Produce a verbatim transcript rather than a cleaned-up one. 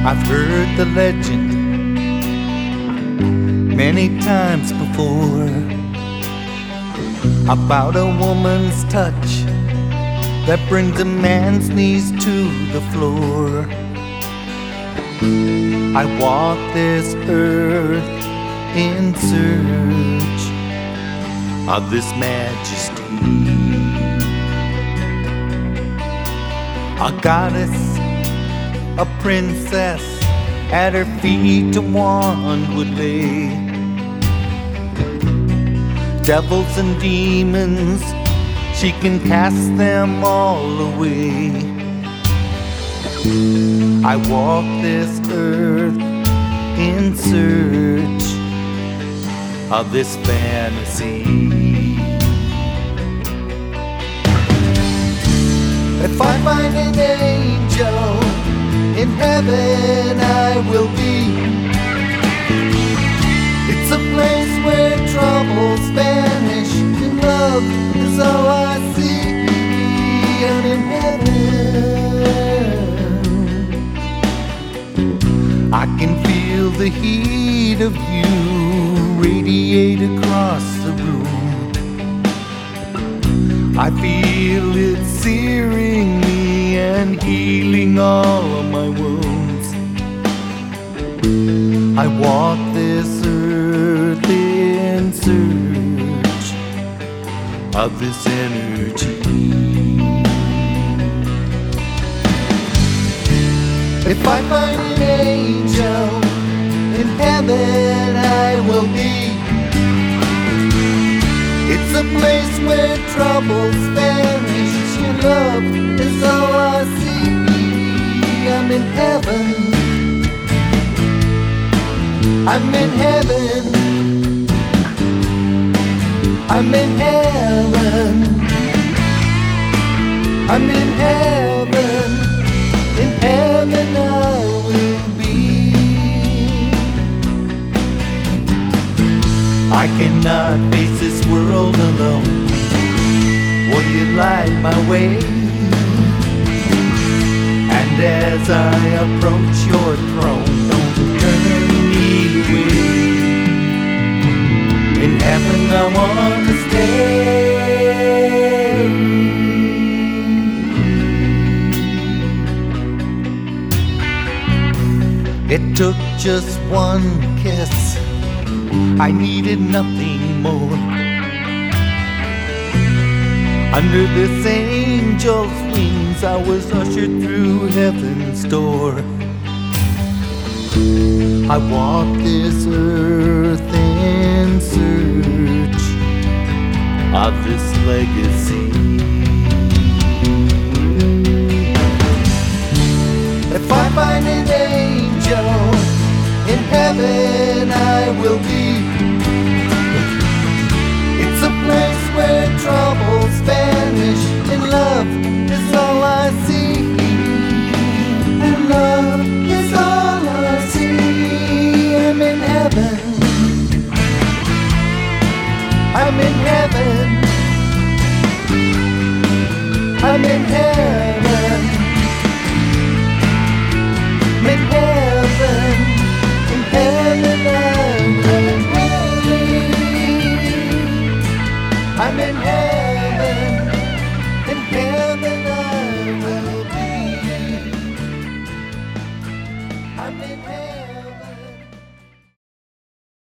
I've heard the legend many times before about a woman's touch that brings a man's knees to the floor. I walk this earth in search of this majesty, a goddess, a princess, at her feet a wand would lay. Devils and demons, she can cast them all away. I walk this earth in search of this fantasy. If I find an angel in heaven, I will be. It's a place where troubles vanish and love is all I see. I'm in heaven. I can feel the heat of you radiate across the room. I feel it searing me and healing all of my wounds. I walk this earth in search of this energy. If I find an angel in heaven, I will be. It's a place where troubles vanish and love is all I see. I'm in heaven. I'm in heaven. I'm in heaven. I'm in heaven. In heaven I will be. I cannot face this world alone. Will you light my way? And as I approach your throne, don't turn me away. In heaven I want to stay. It took just one kiss, I needed nothing more. Under this angel's wings, I was ushered through heaven's door. I walk this earth in search of this legacy. If I find an angel in heaven, I will be. It's a place where troubles vanish and love is all I see. And love is all I see. I'm in heaven. I'm in heaven. I'm in heaven. I'm in heaven. In heaven I will be. I'm in heaven.